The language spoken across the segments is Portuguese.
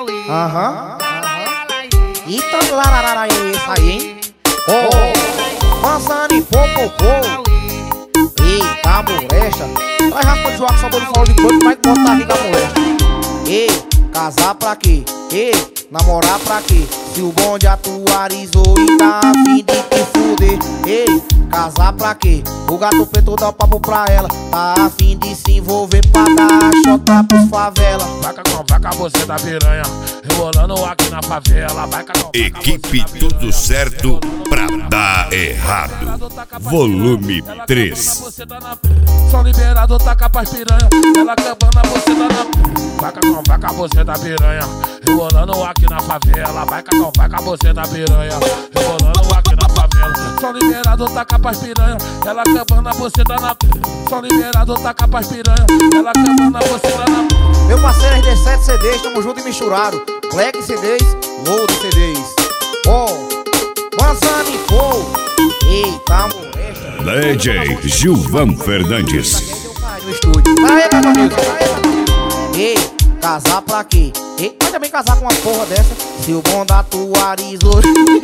Aham. Eita, lararara, isso aí, hein? Oh, Manzana e Popopô. Eita, molesta. Vai raspa de jogar com sabor de farol de boi, vai botar aqui com a molesta. Ei, casar pra quê? Ei, namorar pra quê? Se o bonde atualizou e tá a fim de te fuder. Ei, casar pra quê? O gato preto dá o papo pra ela, tá a fim de se envolver pra dar chota pros favela. Vai com a você da piranha, rebolando aqui na favela. Equipe Tudo Certo pra dar errado. Volume 3. Só liberado, taca pras piranha. Ela cabana, você tá na. Vai com a você da piranha, rebolando aqui na favela. Vai com a você da piranha, rebolando aqui na favela. Só liberado, taca pras piranha. Ela cabana, você tá na. Só liberado, taca pras piranha. Ela cabana, você tá na. Meu parceiro RD7 CDs, tamo junto e misturado. Black CDs, Load CDs. Oh, Manzana e Pô. Eita, molesta. DJ Gilvan Fernandes. No estúdio. Vai, meu amigo. Ei, casar pra quê? Ei, vai também casar com uma porra dessa. Se o bom da atualizou.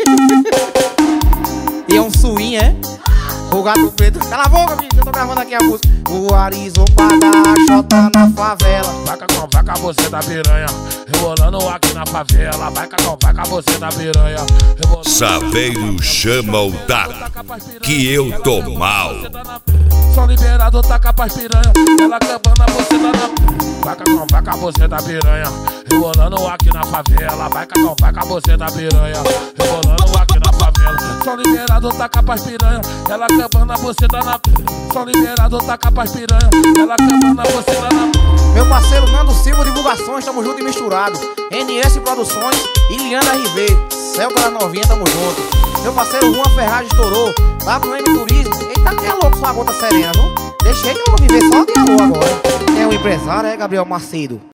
E é um swing, é? O gato preto. Cala a boca, bicho, eu tô gravando aqui a música. O Arizou pra dar chota na favela. Vai com a você da piranha, rebolando aqui na favela. Vai com a você da piranha, rebolando. Saveiro chama o dado, que eu tô mal. Só liberado, taca pras piranha. Ela cabana, você tá na. Vai com a você da piranha, rebolando aqui na favela. Vai com a você da piranha, rebolando aqui na favela. Só liberado, taca pras piranha. Ela cabana, você tá na. Só liberado, taca pras piranha. Ela cabana, você tá na. Meu parceiro Nando Silva Divulgações, tamo junto e misturado. NS Produções e Liana RV. Celta da Novinha, tamo junto. Meu parceiro Juan Ferrari estourou. WM Turismo. Eita, que é louco sua gota serena, viu? Deixei que eu vou viver só de alô agora. É o empresário, é Gabriel Macedo.